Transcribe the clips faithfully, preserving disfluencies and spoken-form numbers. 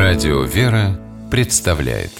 Радио «Вера» представляет.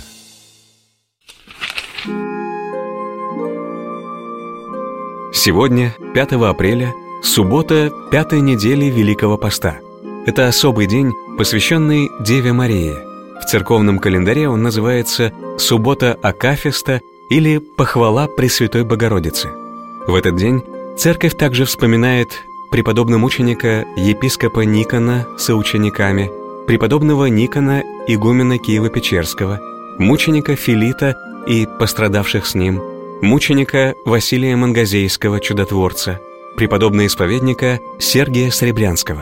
Сегодня, пятого апреля, суббота пятой недели Великого Поста. Это особый день, посвященный Деве Марии. В церковном календаре он называется «Суббота Акафиста» или «Похвала Пресвятой Богородицы». В этот день церковь также вспоминает преподобномученика епископа Никона с учениками, преподобного Никона, игумена Киево-Печерского, мученика Филита и пострадавших с ним, мученика Василия Мангазейского, чудотворца, преподобного исповедника Сергия Сребрянского.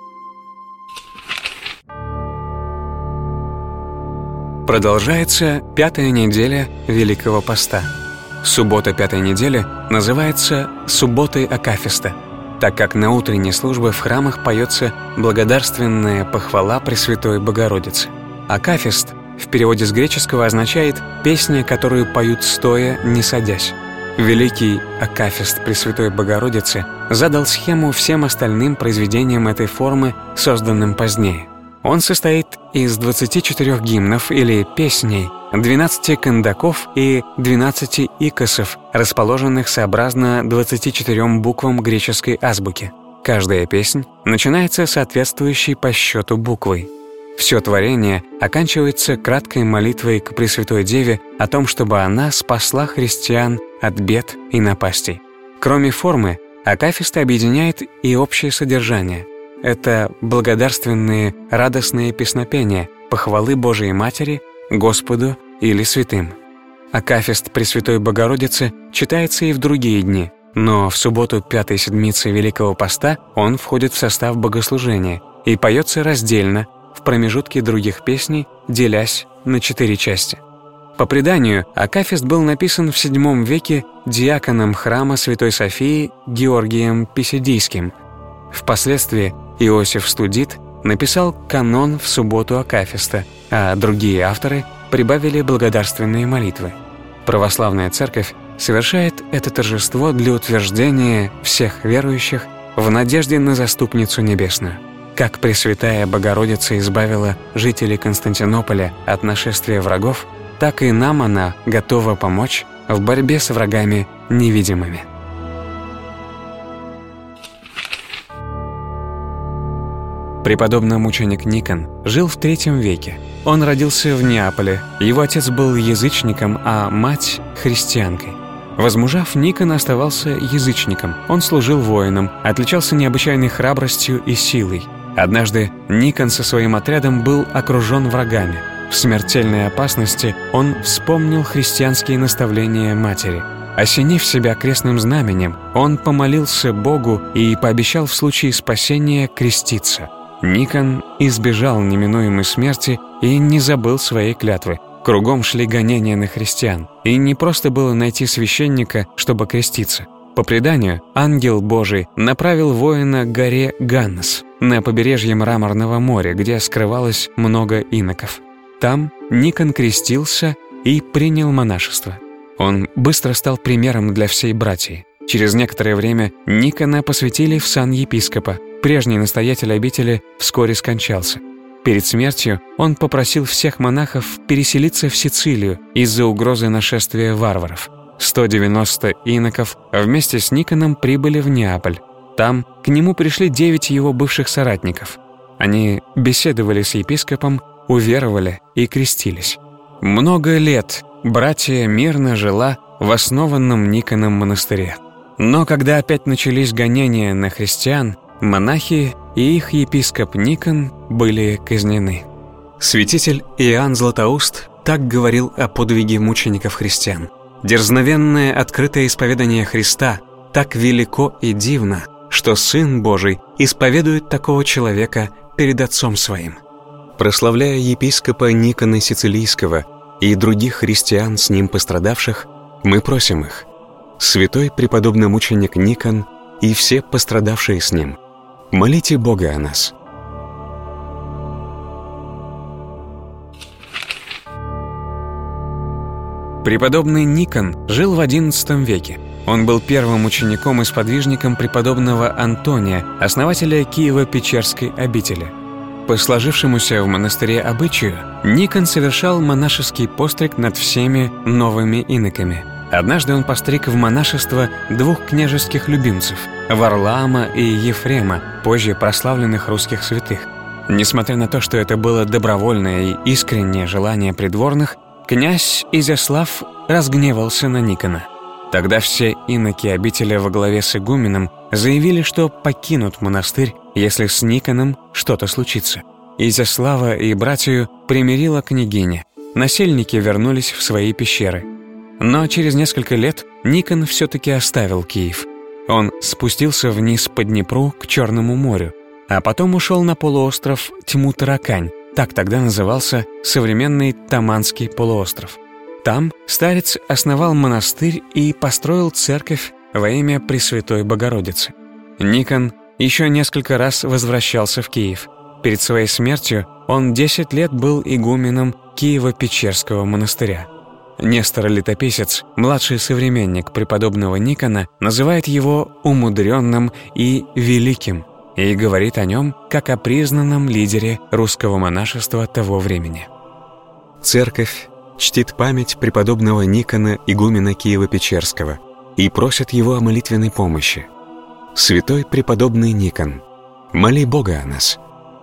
Продолжается пятая неделя Великого Поста. Суббота пятой недели называется «Субботой Акафиста», так как на утренней службе в храмах поется благодарственная похвала Пресвятой Богородицы. Акафист в переводе с греческого означает «песня, которую поют стоя, не садясь». Великий Акафист Пресвятой Богородицы задал схему всем остальным произведениям этой формы, созданным позднее. Он состоит из двадцати четырёх гимнов или песней, двенадцати кандаков и двенадцати икосов, расположенных сообразно двадцати четырем буквам греческой азбуки. Каждая песнь начинается соответствующей по счету буквой. Все творение оканчивается краткой молитвой к Пресвятой Деве о том, чтобы она спасла христиан от бед и напастей. Кроме формы, Акафист объединяет и общее содержание. Это благодарственные радостные песнопения, похвалы Божией Матери, Господу или святым. Акафист Пресвятой Богородицы читается и в другие дни, но в субботу пятой седмицы Великого Поста он входит в состав богослужения и поется раздельно, в промежутке других песней, делясь на четыре части. По преданию, Акафист был написан в седьмом веке диаконом храма Святой Софии Георгием Писидийским. Впоследствии Иосиф Студит написал канон в субботу Акафиста, а другие авторы прибавили благодарственные молитвы. Православная Церковь совершает это торжество для утверждения всех верующих в надежде на Заступницу Небесную. Как Пресвятая Богородица избавила жителей Константинополя от нашествия врагов, так и нам она готова помочь в борьбе с врагами невидимыми. Преподобный-мученик Никон жил в третьем веке. Он родился в Неаполе, его отец был язычником, а мать – христианкой. Возмужав, Никон оставался язычником. Он служил воином, отличался необычайной храбростью и силой. Однажды Никон со своим отрядом был окружен врагами. В смертельной опасности он вспомнил христианские наставления матери. Осенив себя крестным знаменем, он помолился Богу и пообещал в случае спасения креститься. Никон избежал неминуемой смерти и не забыл своей клятвы. Кругом шли гонения на христиан, и не просто было найти священника, чтобы креститься. По преданию, ангел Божий направил воина к горе Ганнес, на побережье Мраморного моря, где скрывалось много иноков. Там Никон крестился и принял монашество. Он быстро стал примером для всей братьи. Через некоторое время Никона посвятили в сан епископа. Прежний настоятель обители вскоре скончался. Перед смертью он попросил всех монахов переселиться в Сицилию из-за угрозы нашествия варваров. сто девяносто иноков вместе с Никоном прибыли в Неаполь. Там к нему пришли девять его бывших соратников. Они беседовали с епископом, уверовали и крестились. Много лет братья мирно жила в основанном Никоном монастыре. Но когда опять начались гонения на христиан, монахи и их епископ Никон были казнены. Святитель Иоанн Златоуст так говорил о подвиге мучеников христиан. «Дерзновенное открытое исповедание Христа так велико и дивно, что Сын Божий исповедует такого человека перед Отцом Своим». Прославляя епископа Никона Сицилийского и других христиан, с ним пострадавших, мы просим их: святой преподобный-мученик Никон и все пострадавшие с ним, молите Бога о нас. Преподобный Никон жил в одиннадцатом веке. Он был первым учеником и сподвижником преподобного Антония, основателя Киево-Печерской обители. По сложившемуся в монастыре обычаю, Никон совершал монашеский постриг над всеми новыми иноками. Однажды он постриг в монашество двух княжеских любимцев – Варлаама и Ефрема, позже прославленных русских святых. Несмотря на то, что это было добровольное и искреннее желание придворных, князь Изяслав разгневался на Никона. Тогда все иноки обители во главе с игуменом заявили, что покинут монастырь, если с Никоном что-то случится. Изяслава и братью примирила княгиня. Насельники вернулись в свои пещеры. Но через несколько лет Никон все-таки оставил Киев. Он спустился вниз по Днепру к Черному морю, а потом ушел на полуостров Тьму-Таракань, так тогда назывался современный Таманский полуостров. Там старец основал монастырь и построил церковь во имя Пресвятой Богородицы. Никон еще несколько раз возвращался в Киев. Перед своей смертью он десять лет был игуменом Киево-Печерского монастыря. Нестор Летописец, младший современник преподобного Никона, называет его умудренным и великим и говорит о нем как о признанном лидере русского монашества того времени. Церковь чтит память преподобного Никона, игумена Киево-Печерского, и просит его о молитвенной помощи. Святой преподобный Никон, моли Бога о нас.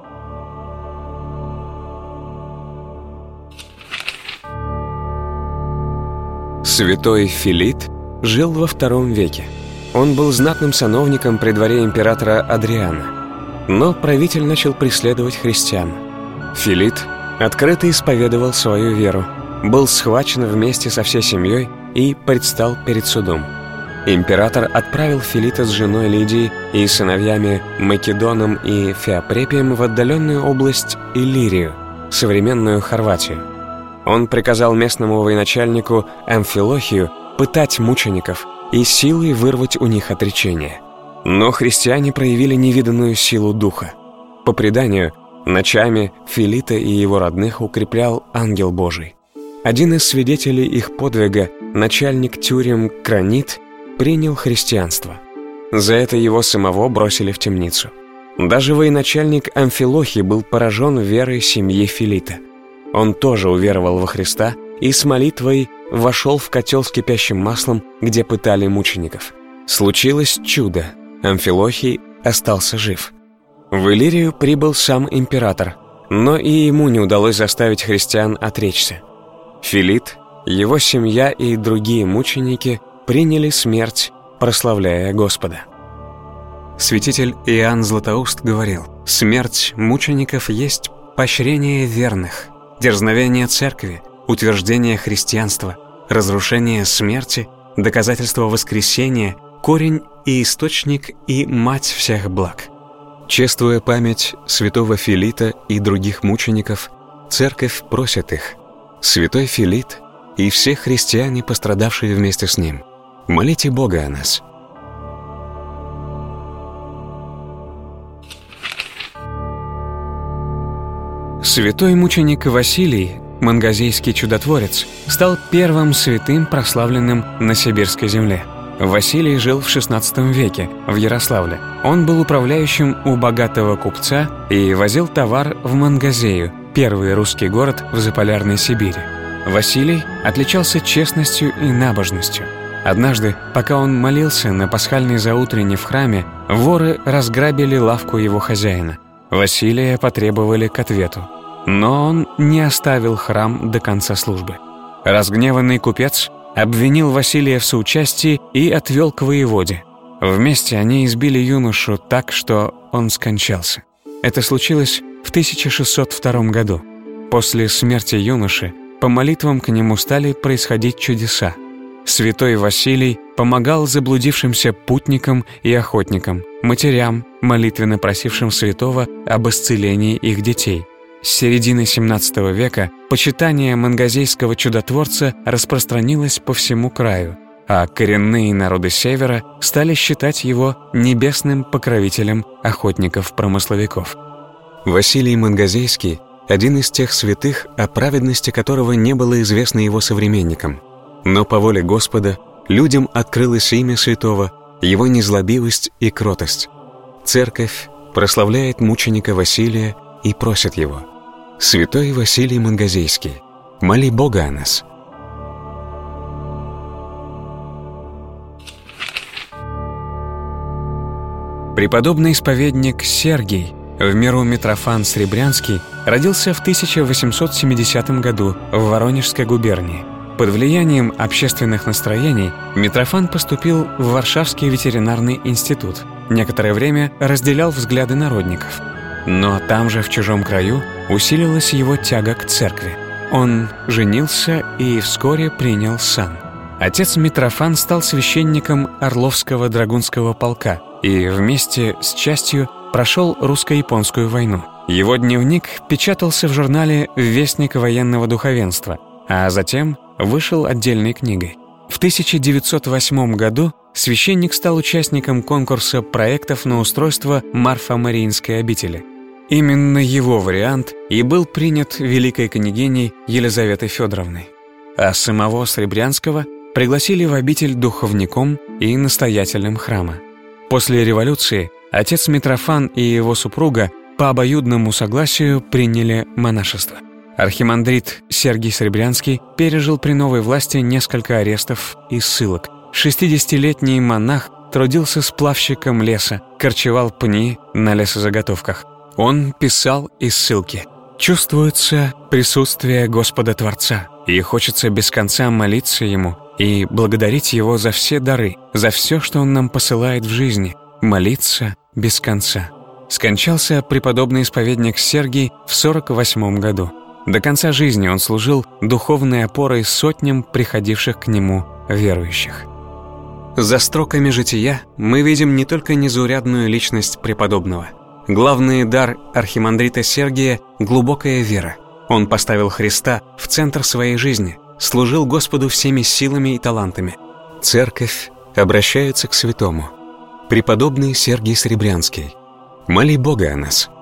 Святой Филит жил во втором веке. Он был знатным сановником при дворе императора Адриана. Но правитель начал преследовать христиан. Филит открыто исповедовал свою веру, был схвачен вместе со всей семьей и предстал перед судом. Император отправил Филита с женой Лидией и сыновьями Македоном и Феопрепием в отдаленную область Иллирию, современную Хорватию. Он приказал местному военачальнику Амфилохию пытать мучеников и силой вырвать у них отречение. Но христиане проявили невиданную силу духа. По преданию, ночами Филита и его родных укреплял ангел Божий. Один из свидетелей их подвига, начальник тюрем Кранит, принял христианство. За это его самого бросили в темницу. Даже военачальник Амфилохий был поражен верой семьи Филита. Он тоже уверовал во Христа и с молитвой вошел в котел с кипящим маслом, где пытали мучеников. Случилось чудо. Амфилохий остался жив. В Иллирию прибыл сам император, но и ему не удалось заставить христиан отречься. Филит, его семья и другие мученики приняли смерть, прославляя Господа. Святитель Иоанн Златоуст говорил: «Смерть мучеников есть поощрение верных, дерзновение церкви, утверждение христианства, разрушение смерти, доказательство воскресения, корень и источник и мать всех благ». Чествуя память святого Филита и других мучеников, церковь просит их: «Святой Филит и все христиане, пострадавшие вместе с ним, молите Бога о нас». Святой мученик Василий, мангазейский чудотворец, стал первым святым, прославленным на сибирской земле. Василий жил в шестнадцатом веке в Ярославле. Он был управляющим у богатого купца и возил товар в Мангазею, первый русский город в заполярной Сибири. Василий отличался честностью и набожностью. Однажды, пока он молился на пасхальной заутрене в храме, воры разграбили лавку его хозяина. Василия потребовали к ответу, но он не оставил храм до конца службы. Разгневанный купец обвинил Василия в соучастии и отвел к воеводе. Вместе они избили юношу так, что он скончался. Это случилось в тысяча шестьсот втором году. После смерти юноши по молитвам к нему стали происходить чудеса. Святой Василий помогал заблудившимся путникам и охотникам, матерям, молитвенно просившим святого об исцелении их детей. С середины семнадцатого века почитание мангазейского чудотворца распространилось по всему краю, а коренные народы Севера стали считать его небесным покровителем охотников-промысловиков. Василий Мангазейский – один из тех святых, о праведности которого не было известно его современникам. Но по воле Господа людям открылось имя святого, его незлобивость и кротость. Церковь прославляет мученика Василия и просят его: «Святой Василий Мангазейский, моли Бога о нас». Преподобный исповедник Сергий, в миру Митрофан Сребрянский, родился в тысяча восемьсот семидесятом году в Воронежской губернии. Под влиянием общественных настроений Митрофан поступил в Варшавский ветеринарный институт. Некоторое время разделял взгляды народников. Но там же, в чужом краю, усилилась его тяга к церкви. Он женился и вскоре принял сан. Отец Митрофан стал священником Орловского драгунского полка и вместе с частью прошел русско-японскую войну. Его дневник печатался в журнале «Вестник военного духовенства», а затем вышел отдельной книгой. В тысяча девятьсот восьмом году священник стал участником конкурса проектов на устройство Марфа-Мариинской обители. Именно его вариант и был принят великой княгиней Елизаветой Федоровной. А самого Сребрянского пригласили в обитель духовником и настоятелем храма. После революции отец Митрофан и его супруга по обоюдному согласию приняли монашество. Архимандрит Сергий Сребрянский пережил при новой власти несколько арестов и ссылок. шестидесятилетний монах трудился сплавщиком леса, корчевал пни на лесозаготовках. Он писал из ссылки: «Чувствуется присутствие Господа Творца, и хочется без конца молиться Ему и благодарить Его за все дары, за все, что Он нам посылает в жизни, молиться без конца». Скончался преподобный исповедник Сергий в сорок восьмом году. До конца жизни он служил духовной опорой сотням приходивших к нему верующих. За строками жития мы видим не только незаурядную личность преподобного. Главный дар архимандрита Сергия – глубокая вера. Он поставил Христа в центр своей жизни, служил Господу всеми силами и талантами. Церковь обращается к святому: «Преподобный Сергий Сребрянский, моли Бога о нас».